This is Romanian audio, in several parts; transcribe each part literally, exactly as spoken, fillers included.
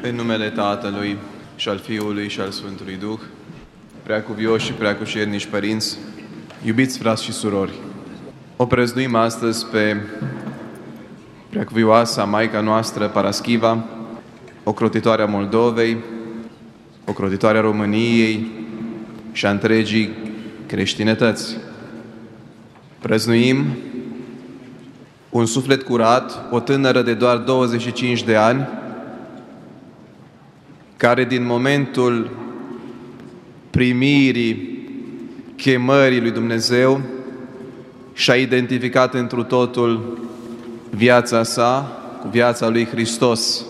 În numele Tatălui și al Fiului și al Sfântului Duh, preacuvioși și preacușiernici părinți, iubiți frați și surori, o prăznuim astăzi pe preacuvioasa Maica noastră Paraschiva, ocrotitoarea Moldovei, ocrotitoarea României și a întregii creștinătăți. Prăznuim un suflet curat, o tânără de doar douăzeci și cinci de ani, care din momentul primirii chemării lui Dumnezeu și-a identificat întru totul viața sa cu viața lui Hristos.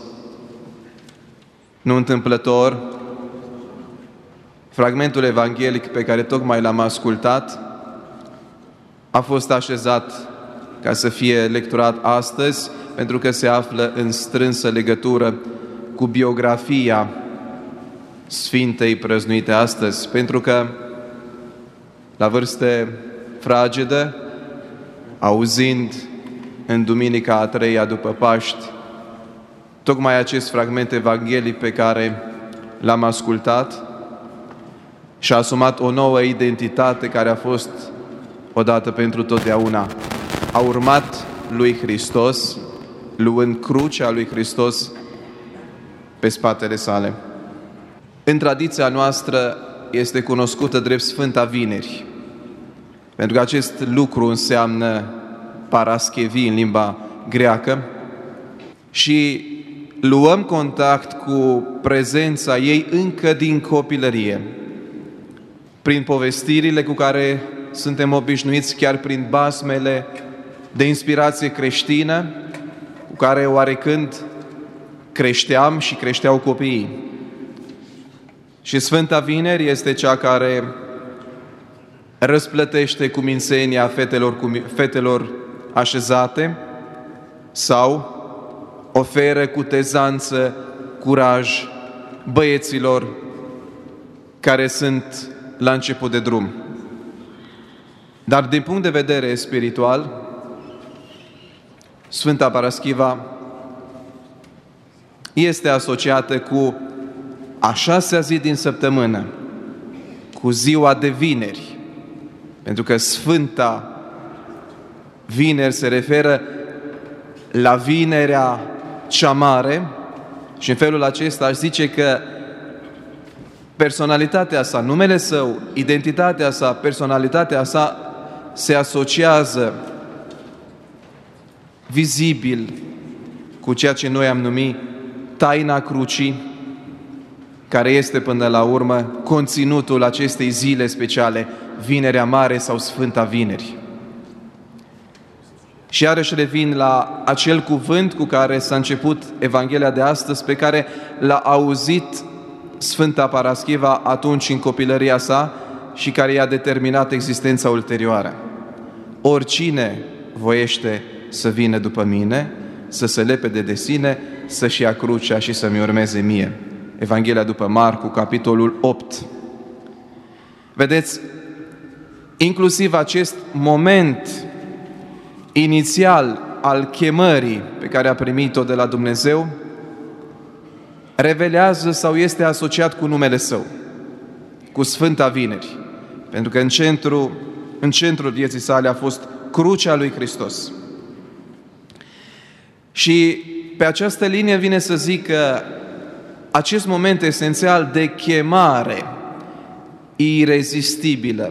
Nu întâmplător, fragmentul evanghelic pe care tocmai l-am ascultat a fost așezat ca să fie lecturat astăzi, pentru că se află în strânsă legătură cu biografia Sfintei prăznuite astăzi, pentru că la vârste fragedă, auzind în duminica a treia după Paști tocmai acest fragment evanghelic pe care l-am ascultat, și-a asumat o nouă identitate care a fost odată pentru totdeauna. A urmat lui Hristos, luând crucea lui Hristos pe spatele sale. În tradiția noastră este cunoscută drept Sfânta Vineri, pentru că acest lucru înseamnă paraschevi în limba greacă, și luăm contact cu prezența ei încă din copilărie, prin povestirile cu care suntem obișnuiți, chiar prin basmele de inspirație creștină, cu care oarecând creșteam și creșteau copiii. Și Sfânta Vineri este cea care răsplătește cumințenia fetelor, fetelor așezate sau oferă cu tezanță curaj băieților care sunt la început de drum. Dar din punct de vedere spiritual, Sfânta Paraschiva este asociată cu a șasea zi din săptămână, cu ziua de vineri, pentru că Sfânta Vineri se referă la vinerea cea mare și în felul acesta aș zice că personalitatea sa, numele său, identitatea sa, personalitatea sa se asociază vizibil cu ceea ce noi am numit taina crucii, care este până la urmă conținutul acestei zile speciale, Vinerea Mare sau Sfânta Vineri. Și iarăși revin la acel cuvânt cu care s-a început Evanghelia de astăzi, pe care l-a auzit Sfânta Paraschiva atunci în copilăria sa și care i-a determinat existența ulterioară. Oricine voiește să vină după mine, să se lepede de sine, să-și ia crucea și să-mi urmeze mie. Evanghelia după Marcu, capitolul opt. Vedeți, inclusiv acest moment inițial al chemării pe care a primit-o de la Dumnezeu revelează sau este asociat cu numele Său, cu Sfânta Vineri, pentru că în centru, în centrul vieții sale a fost crucea lui Hristos. Și pe această linie vine să zic că acest moment esențial de chemare irezistibilă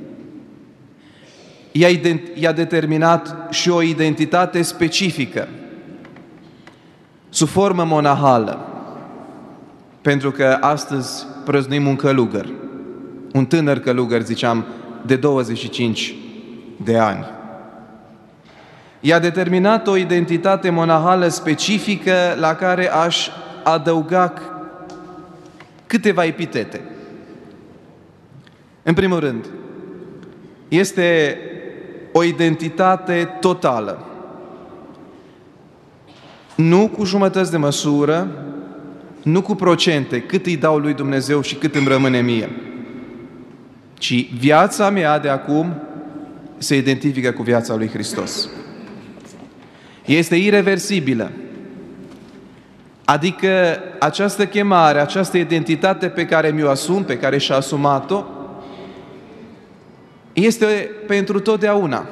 i-a determinat și o identitate specifică, sub formă monahală, pentru că astăzi prăznuim un călugăr, un tânăr călugăr, ziceam, de douăzeci și cinci de ani. I-a determinat o identitate monahală specifică la care aș adăuga câteva epitete. În primul rând, este o identitate totală. Nu cu jumătăți de măsură, nu cu procente, cât îi dau lui Dumnezeu și cât îmi rămâne mie, ci viața mea de acum se identifică cu viața lui Hristos. Este ireversibilă. Adică această chemare, această identitate pe care mi-o asum, pe care și-a asumat-o, este pentru totdeauna.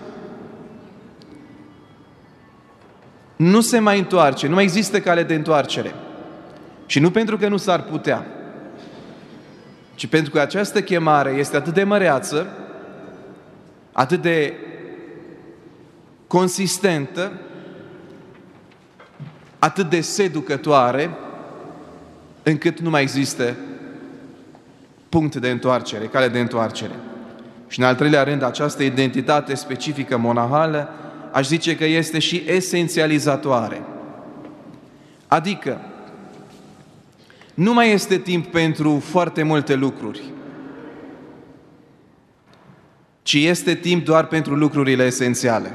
Nu se mai întoarce, nu mai există cale de întoarcere. Și nu pentru că nu s-ar putea, ci pentru că această chemare este atât de măreață, atât de consistentă, atât de seducătoare, încât nu mai există punct de întoarcere, cale de întoarcere. Și în al treilea rând, această identitate specifică monahală, aș zice că este și esențializatoare. Adică, nu mai este timp pentru foarte multe lucruri, ci este timp doar pentru lucrurile esențiale.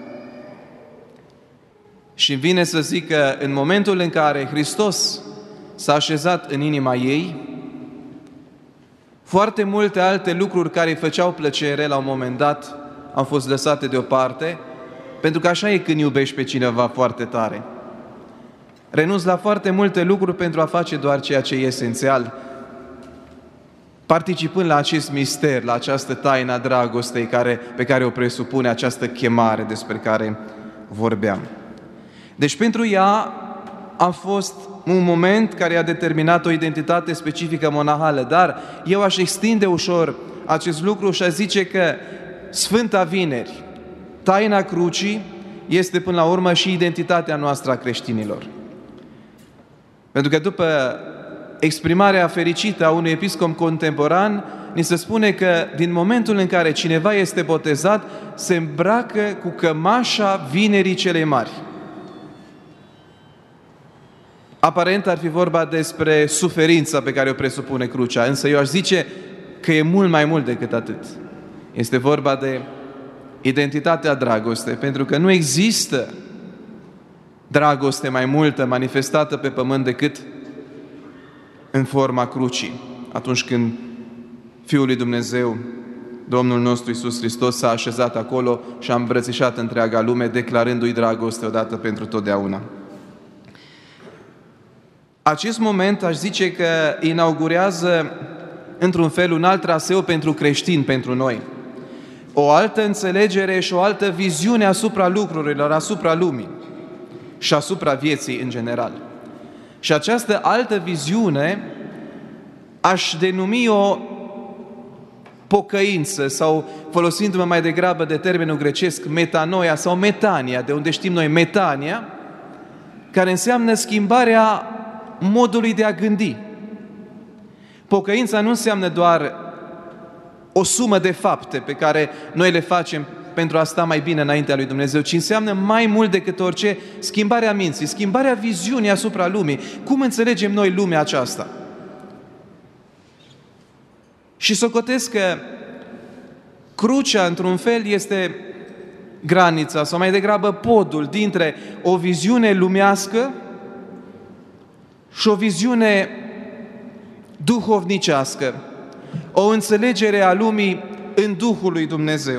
Și îmi vine să zic că în momentul în care Hristos s-a așezat în inima ei, foarte multe alte lucruri care îi făceau plăcere la un moment dat au fost lăsate deoparte, pentru că așa e când iubești pe cineva foarte tare. Renunți la foarte multe lucruri pentru a face doar ceea ce e esențial, participând la acest mister, la această taină a dragostei care, pe care o presupune această chemare despre care vorbeam. Deci pentru ea a fost un moment care a determinat o identitate specifică monahală, dar eu aș extinde ușor acest lucru și aș zice că Sfânta Vineri, taina crucii, este până la urmă și identitatea noastră a creștinilor. Pentru că după exprimarea fericită a unui episcop contemporan, ni se spune că din momentul în care cineva este botezat, se îmbracă cu cămașa Vinerii cele Mari. Aparent ar fi vorba despre suferința pe care o presupune crucea, însă eu aș zice că e mult mai mult decât atât. Este vorba de identitatea dragostei, pentru că nu există dragoste mai multă manifestată pe pământ decât în forma crucii, atunci când Fiul lui Dumnezeu, Domnul nostru Iisus Hristos, s-a așezat acolo și a îmbrățișat întreaga lume, declarându-i dragoste odată pentru totdeauna. Acest moment, aș zice că inaugurează într-un fel un alt traseu pentru creștini, pentru noi. O altă înțelegere și o altă viziune asupra lucrurilor, asupra lumii și asupra vieții în general. Și această altă viziune aș denumi o pocăință sau, folosindu-mă mai degrabă de termenul grecesc, metanoia sau metania, de unde știm noi metania, care înseamnă schimbarea modului de a gândi. Pocăința nu înseamnă doar o sumă de fapte pe care noi le facem pentru a sta mai bine înaintea lui Dumnezeu, ci înseamnă mai mult decât orice schimbarea minții, schimbarea viziunii asupra lumii. Cum înțelegem noi lumea aceasta? Și socotesc că crucea, într-un fel, este granița, sau mai degrabă podul, dintre o viziune lumească și o viziune duhovnicească, o înțelegere a lumii în Duhul lui Dumnezeu.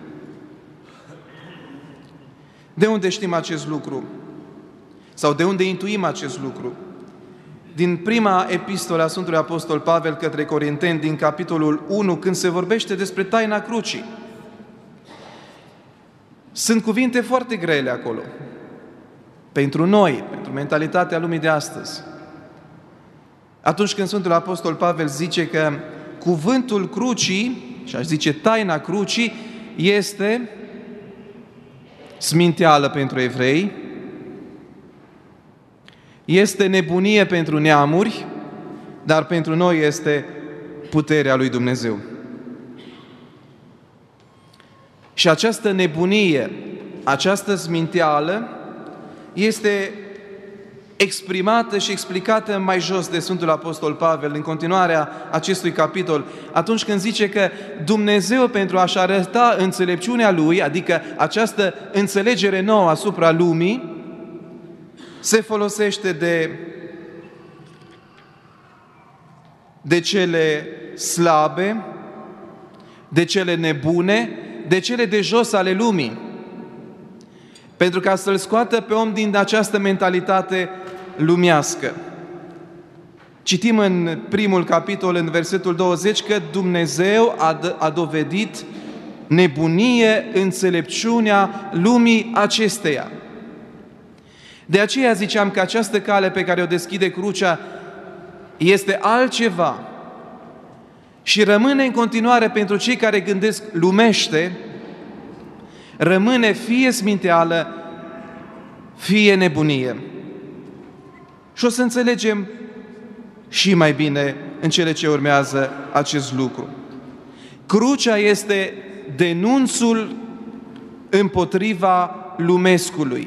De unde știm acest lucru? Sau de unde intuim acest lucru? Din prima epistolă a Sfântului Apostol Pavel către Corinteni, din capitolul unu, când se vorbește despre taina crucii. Sunt cuvinte foarte grele acolo. Pentru noi, pentru mentalitatea lumii de astăzi. Atunci când Sfântul Apostol Pavel zice că cuvântul crucii, și aș zice taina crucii, este sminteală pentru evrei, este nebunie pentru neamuri, dar pentru noi este puterea lui Dumnezeu. Și această nebunie, această sminteală este exprimată și explicată mai jos de Sfântul Apostol Pavel în continuarea acestui capitol, atunci când zice că Dumnezeu, pentru a-și arăta înțelepciunea Lui, adică această înțelegere nouă asupra lumii, se folosește de, de cele slabe, de cele nebune, de cele de jos ale lumii, pentru ca să-l scoată pe om din această mentalitate lumească. Citim în primul capitol, în versetul douăzeci, că Dumnezeu a, d- a dovedit nebunie înțelepciunea lumii acesteia. De aceea ziceam că această cale pe care o deschide crucea este altceva și rămâne în continuare pentru cei care gândesc lumește, rămâne fie sminteală, fie nebunie. Și o să înțelegem și mai bine în cele ce urmează acest lucru. Crucea este denunțul împotriva lumescului.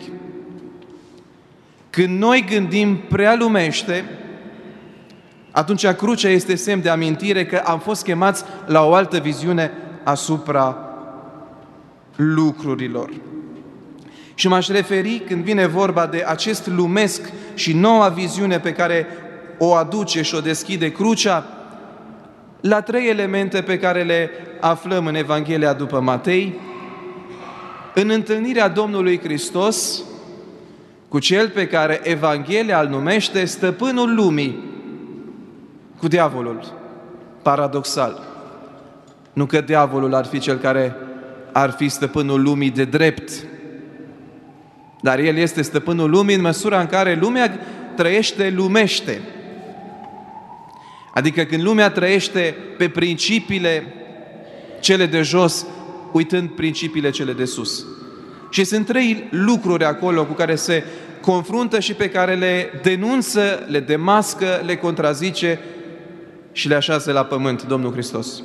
Când noi gândim prea lumește, atunci crucea este semn de amintire că am fost chemați la o altă viziune asupra lucrurilor. Și m-aș referi, când vine vorba de acest lumesc și noua viziune pe care o aduce și o deschide crucea, la trei elemente pe care le aflăm în Evanghelia după Matei, în întâlnirea Domnului Hristos cu cel pe care Evanghelia îl numește stăpânul lumii, cu diavolul. Paradoxal. Nu că diavolul ar fi cel care ar fi stăpânul lumii de drept, dar el este stăpânul lumii în măsura în care lumea trăiește lumește. Adică când lumea trăiește pe principiile cele de jos, uitând principiile cele de sus. Și sunt trei lucruri acolo cu care se confruntă și pe care le denunță, le demască, le contrazice și le așează la pământ Domnul Hristos.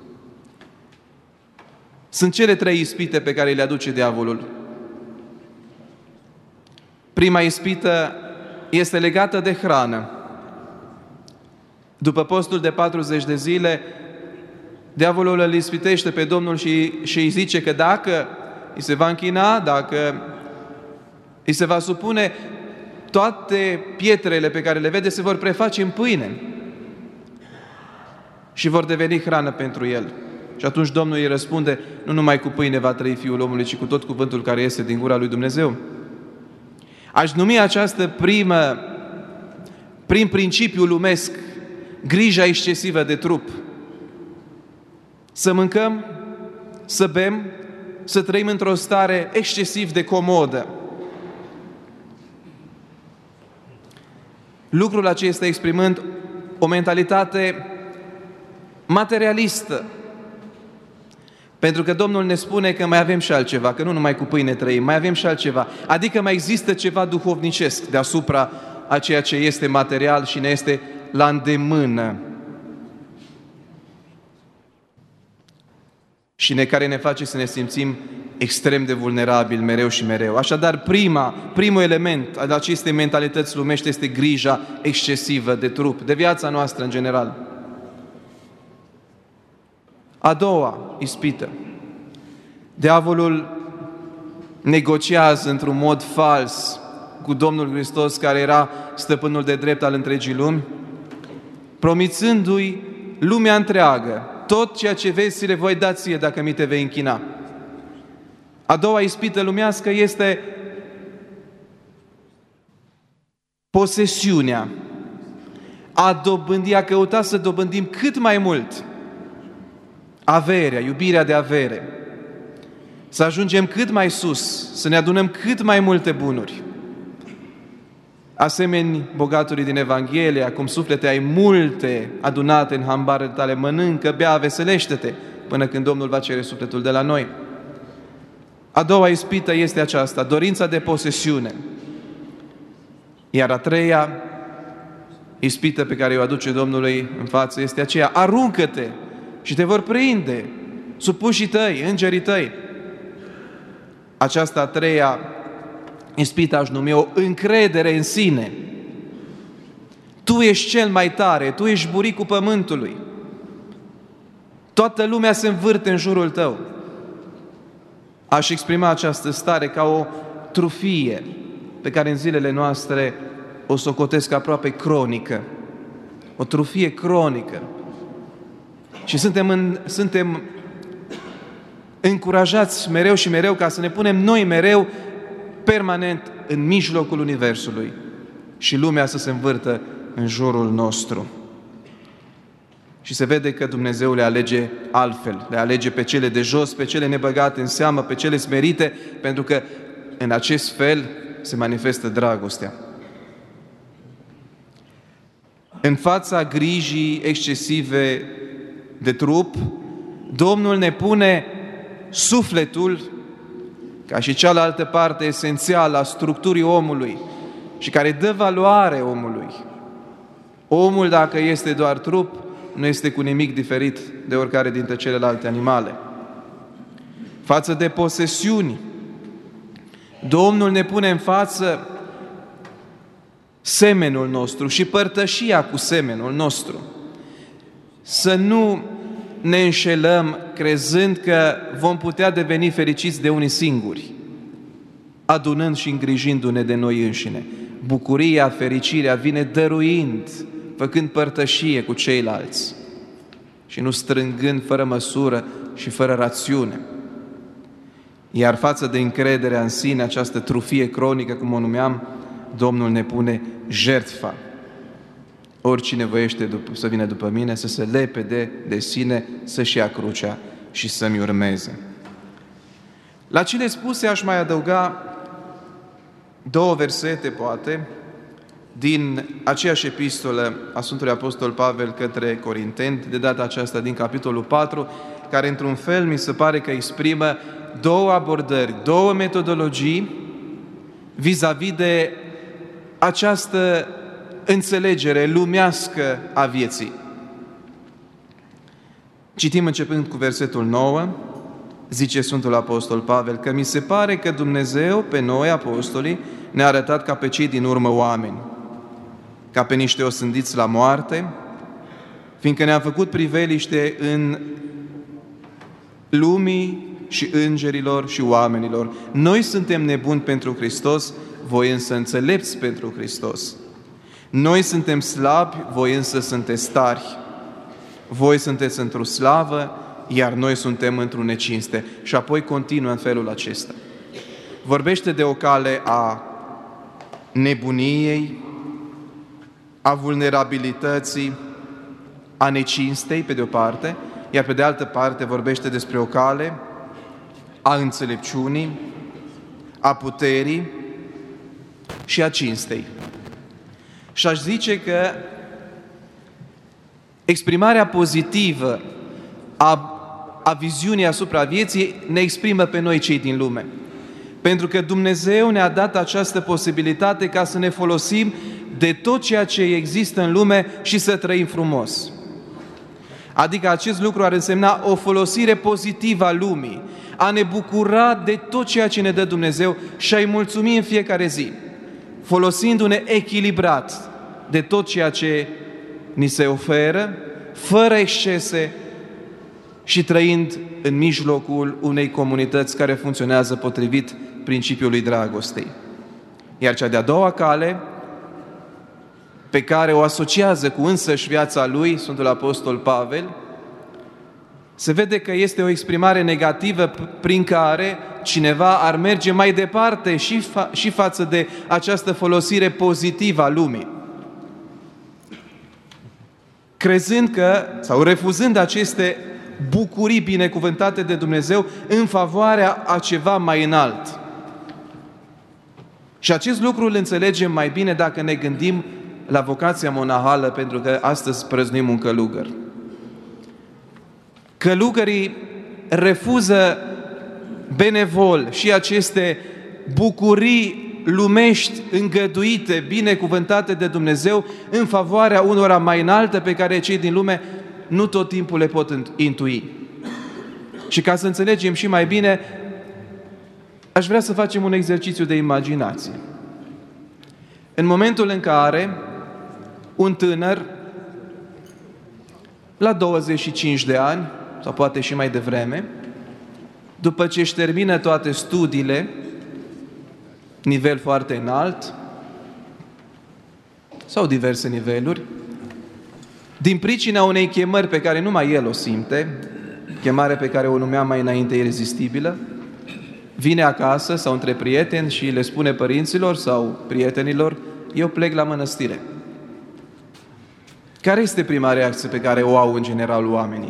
Sunt cele trei ispite pe care le aduce diavolul. Prima ispită este legată de hrană. După postul de patruzeci de zile, diavolul îl ispitește pe Domnul și, și îi zice că dacă îi se va închina, dacă îi se va supune, toate pietrele pe care le vede se vor preface în pâine și vor deveni hrană pentru el. Și atunci Domnul îi răspunde, nu numai cu pâine va trăi Fiul omului, ci cu tot cuvântul care iese din gura lui Dumnezeu. Aș numi această primă, prin principiu lumesc, grija excesivă de trup. Să mâncăm, să bem, să trăim într-o stare excesiv de comodă. Lucrul acesta exprimând o mentalitate materialistă. Pentru că Domnul ne spune că mai avem și altceva, că nu numai cu pâine trăim, mai avem și altceva. Adică mai există ceva duhovnicesc deasupra a ceea ce este material și ne este la îndemână. Și ne, care ne face să ne simțim extrem de vulnerabili mereu și mereu. Așadar, prima, primul element al acestei mentalități lumești este grija excesivă de trup, de viața noastră în general. A doua ispită. Diavolul negociază într-un mod fals cu Domnul Hristos, care era stăpânul de drept al întregii lumi, promițându-i lumea întreagă, tot ceea ce vezi ți le voi da ție dacă mi te vei închina. A doua ispită lumească este posesiunea, a dobândi, a căuta să dobândim cât mai mult averea, iubirea de avere, să ajungem cât mai sus, să ne adunăm cât mai multe bunuri. Asemeni bogatului din Evanghelie, acum suflete ai multe adunate în hambarele tale, mănâncă, bea, veselește-te, până când Domnul va cere sufletul de la noi. A doua ispită este aceasta, dorința de posesiune. Iar a treia ispită pe care o aduce Domnului în față este aceea, aruncă-te și te vor prinde supușii tăi, îngerii tăi. Aceasta a treia ispită aș numi o încredere în sine. Tu ești cel mai tare, tu ești buricul pământului. Toată lumea se învârte în jurul tău. Aș exprima această stare ca o trufie pe care în zilele noastre o socotesc aproape cronică. O trufie cronică. Și suntem, în, suntem încurajați mereu și mereu ca să ne punem noi mereu permanent în mijlocul Universului. și lumea să se învârtă în jurul nostru. Și se vede că Dumnezeu le alege altfel, le alege pe cele de jos, pe cele nebăgate în seamă, pe cele smerite, pentru că în acest fel se manifestă dragostea. În fața grijii excesive de trup, Domnul ne pune sufletul, ca și cealaltă parte esențială a structurii omului și care dă valoare omului. Omul, dacă este doar trup, nu este cu nimic diferit de oricare dintre celelalte animale. Față de posesiuni, Domnul ne pune în față semenul nostru și părtășia cu semenul nostru. Să nu ne înșelăm crezând că vom putea deveni fericiți de unii singuri, adunând și îngrijindu-ne de noi înșine. Bucuria, fericirea vine dăruind, făcând părtășie cu ceilalți și nu strângând fără măsură și fără rațiune. Iar față de încrederea în sine, această trufie cronică, cum o numeam, Domnul ne pune jertfa. Oricine voiește să vină după mine, să se lepede de sine, să-și ia crucea și să-mi urmeze. La cele spuse aș mai adăuga două versete, poate, din aceeași epistolă a Sfântului Apostol Pavel către Corinteni, de data aceasta din capitolul patru, care într-un fel mi se pare că exprimă două abordări, două metodologii vis-a-vis de această înțelegere lumească a vieții. Citim începând cu versetul nouă, zice Sfântul Apostol Pavel, că mi se pare că Dumnezeu pe noi, apostolii, ne-a arătat ca pe cei din urmă oameni, ca pe niște osândiți la moarte, fiindcă ne-am făcut priveliște în lumii și îngerilor și oamenilor. Noi suntem nebuni pentru Hristos, voi însă înțelepți pentru Hristos. Noi suntem slabi, voi însă sunteți tari. Voi sunteți într-o slavă, iar noi suntem într-o necinste. Și apoi continuă în felul acesta. Vorbește de o cale a nebuniei, a vulnerabilității, a necinstei, pe de o parte, iar pe de altă parte vorbește despre o cale a înțelepciunii, a puterii și a cinstei. Și aș zice că exprimarea pozitivă a, a viziunii asupra vieții ne exprimă pe noi cei din lume. Pentru că Dumnezeu ne-a dat această posibilitate ca să ne folosim de tot ceea ce există în lume și să trăim frumos. Adică acest lucru ar însemna o folosire pozitivă a lumii, a ne bucura de tot ceea ce ne dă Dumnezeu și a-i mulțumi în fiecare zi, folosindu-ne echilibrat de tot ceea ce ni se oferă, fără excese și trăind în mijlocul unei comunități care funcționează potrivit principiului dragostei. Iar cea de-a doua cale, pe care o asociază cu însăși viața lui, Sfântul Apostol Pavel, se vede că este o exprimare negativă prin care cineva ar merge mai departe și, fa- și față de această folosire pozitivă a lumii. Crezând că, sau refuzând aceste bucurii binecuvântate de Dumnezeu în favoarea a ceva mai înalt. Și acest lucru îl înțelegem mai bine dacă ne gândim la vocația monahală, pentru că astăzi prăznuim un călugăr. Călugării refuză benevol și aceste bucurii lumești îngăduite, binecuvântate de Dumnezeu, în favoarea unora mai înalte pe care cei din lume nu tot timpul le pot intui. Și ca să înțelegem și mai bine, aș vrea să facem un exercițiu de imaginație. În momentul în care un tânăr, la douăzeci și cinci de ani, sau poate și mai devreme, după ce își termină toate studiile, nivel foarte înalt, sau diverse niveluri, din pricina unei chemări pe care numai el o simte, chemare pe care o numeam mai înainte irezistibilă, vine acasă sau între prieteni și le spune părinților sau prietenilor: eu plec la mănăstire. Care este prima reacție pe care o au în general oamenii?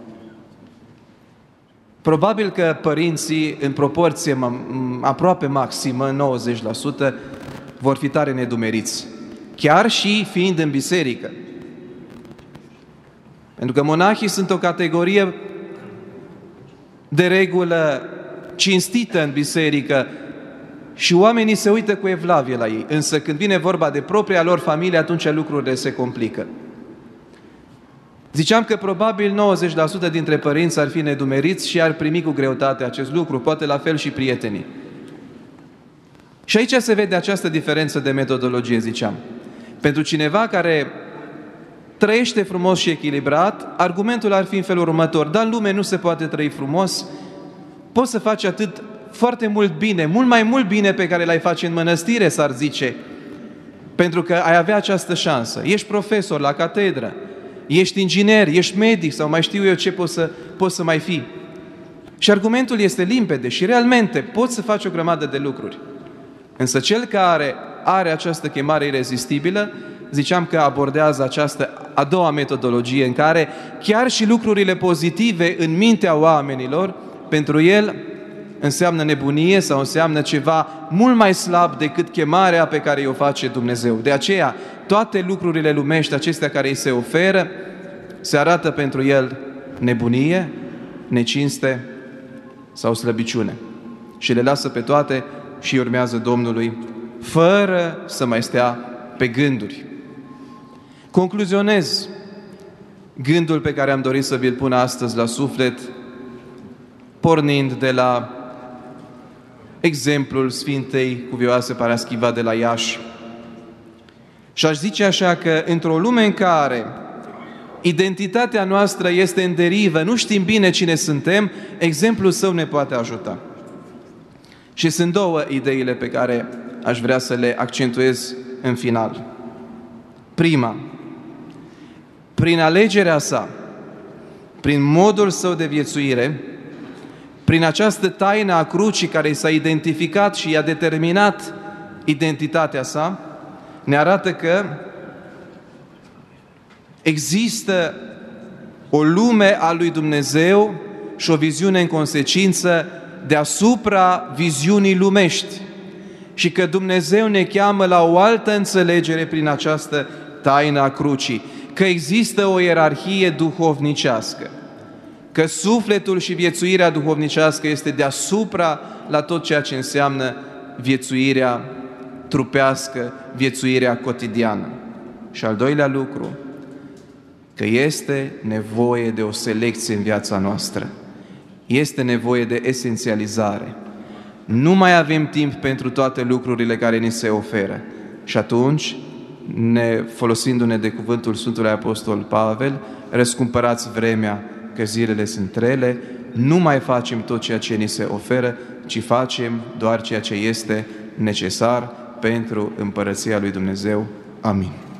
Probabil că părinții, în proporție aproape maximă, nouăzeci la sută, vor fi tare nedumeriți, chiar și fiind în biserică. Pentru că monahii sunt o categorie de regulă cinstită în biserică și oamenii se uită cu evlavie la ei. Însă când vine vorba de propria lor familie, atunci lucrurile se complică. Ziceam că probabil nouăzeci la sută dintre părinți ar fi nedumeriți și ar primi cu greutate acest lucru, poate la fel și prietenii. Și aici se vede această diferență de metodologie, ziceam. Pentru cineva care trăiește frumos și echilibrat, argumentul ar fi în felul următor: dar în lume nu se poate trăi frumos, poți să faci atât foarte mult bine, mult mai mult bine pe care l-ai face în mănăstire, s-ar zice, pentru că ai avea această șansă. Ești profesor la catedră, ești inginer, ești medic sau mai știu eu ce poți să, poți să mai fii. Și argumentul este limpede și realmente poți să faci o grămadă de lucruri. Însă cel care are această chemare irezistibilă, ziceam că abordează această a doua metodologie în care chiar și lucrurile pozitive în mintea oamenilor, pentru el înseamnă nebunie sau înseamnă ceva mult mai slab decât chemarea pe care o face Dumnezeu. De aceea, toate lucrurile lumești acestea care îi se oferă, se arată pentru el nebunie, necinste sau slăbiciune. Și le lasă pe toate și urmează Domnului, fără să mai stea pe gânduri. Concluzionez gândul pe care am dorit să vi-l pun astăzi la suflet, pornind de la exemplul Sfintei Cuvioase Paraschiva de la Iași. Și aș zice așa că într-o lume în care identitatea noastră este în derivă, nu știm bine cine suntem, exemplul său ne poate ajuta. Și sunt două ideile pe care aș vrea să le accentuez în final. Prima, prin alegerea sa, prin modul său de viețuire, prin această taină a crucii care i s-a identificat și i-a determinat identitatea sa, ne arată că există o lume a lui Dumnezeu și o viziune în consecință deasupra viziunii lumești și că Dumnezeu ne cheamă la o altă înțelegere prin această taină a crucii, că există o ierarhie duhovnicească, că sufletul și viețuirea duhovnicească este deasupra la tot ceea ce înseamnă viețuirea trupească, viețuirea cotidiană. Și al doilea lucru, că este nevoie de o selecție în viața noastră. Este nevoie de esențializare. Nu mai avem timp pentru toate lucrurile care ni se oferă. Și atunci, ne, folosindu-ne de cuvântul Sfântului Apostol Pavel, răscumpărați vremea, că zilele sunt rele, nu mai facem tot ceea ce ni se oferă, ci facem doar ceea ce este necesar pentru împărăția lui Dumnezeu. Amin.